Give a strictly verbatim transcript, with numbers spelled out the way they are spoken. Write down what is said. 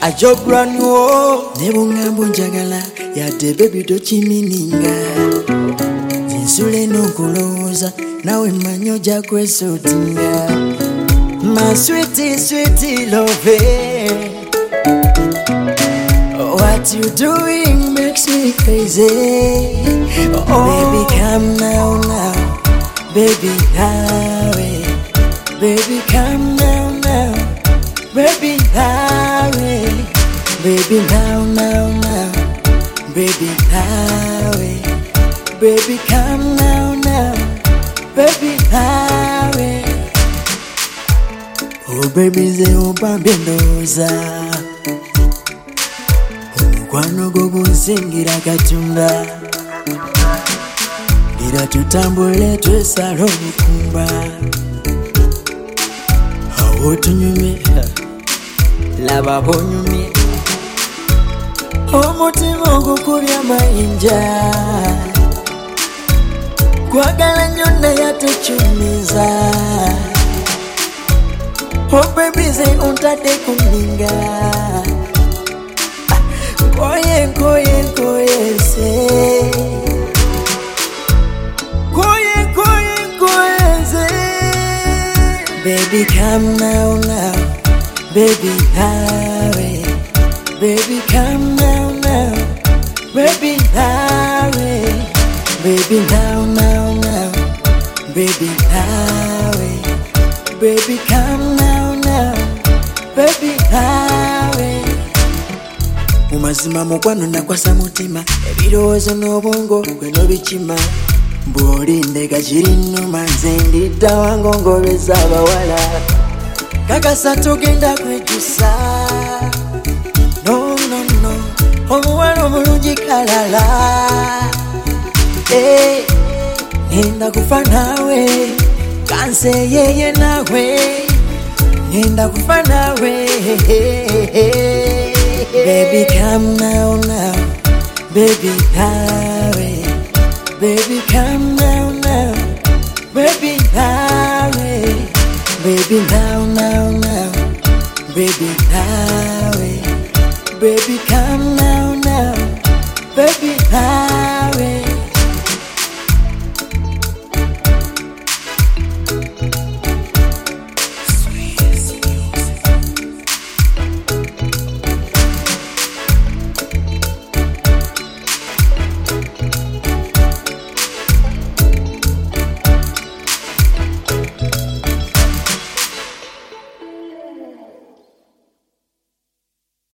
a job run wo nebungambo njagala yadde baby tochimininga zinsule nokuloza nawe manyo ja kwesotinga my sweetie sweetie love. What you doing makes me crazy. Oh baby come now now, baby hurry, baby come now now, baby hurry, baby now now now, baby hurry, baby come now now, baby hurry. Oh baby ze upambendoza omukwano gwo gunsingira Katonda era tutambule twesala obukumba awo tunyumye laba bonyumye omutima ogukubya amayinja kwagala nnyo naye atekyumiza. Oh baby say untade kuninga koye koye koye se koye koye koye se. Baby come now now, baby hurry, baby come now now, baby hurry, baby now now now, baby hurry, baby come now now, baby hurry. Umazima mukwano nakwasa mutima ebirowoozo n'obwongo gwe nobikima bw'olinde gakirinnuma nze ndidda wango ngobeza abawala kakasa tugenda kwejjusa no no no omuwala omulungi kalala hey, nenda kufa nawe kanse yeye nawe nenda kufa nawe. Baby come now now, baby hurry, baby come now now, baby hurry, baby now